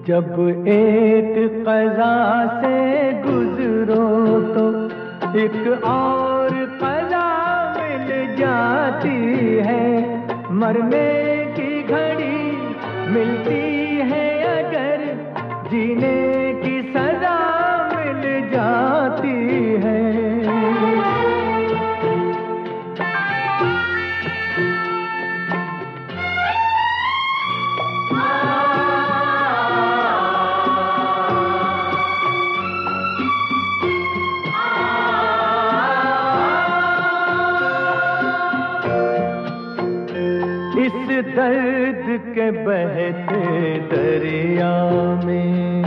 जब एक क़ज़ा से गुज़रो तो एक और क़ज़ा मिल जाती है। मरने की घड़ी मिलती है अगर जीने की सज़ा मिल जाती है। इस दर्द के बहते दरिया में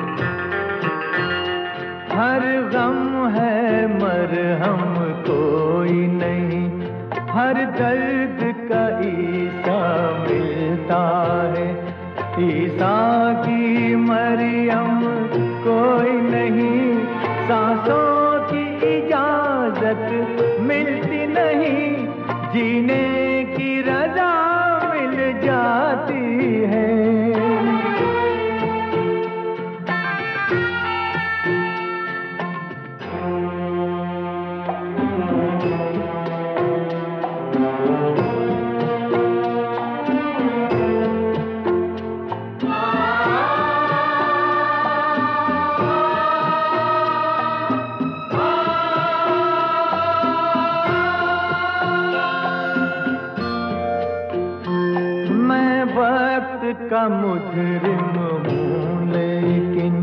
हर गम है मरहम कोई नहीं। हर दर्द का ईसा मिलता है, ईसा की मरियम कोई नहीं। सांसों की इजाजत मिलती नहीं, जीने की रजा मिल जाती है। वक्त का मुजरिम हूँ लेकिन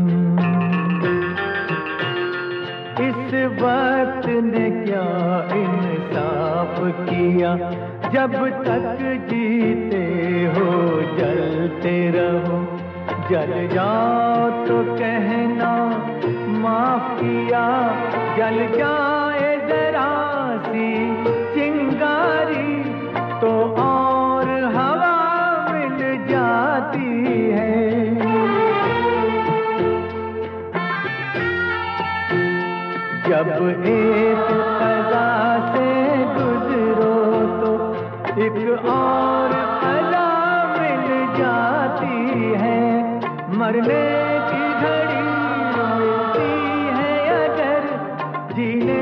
इस वक्त ने क्या इंसाफ किया। जब तक जीते हो जलते रहो, जल जाओ तो कहना माफ किया। जल जाए जरा सी चिंगारी तो और हवा जाती है। जब एक क़ज़ा से गुज़रो तो एक और क़ज़ा मिल जाती है। मरने की घड़ी मिलती है अगर जीने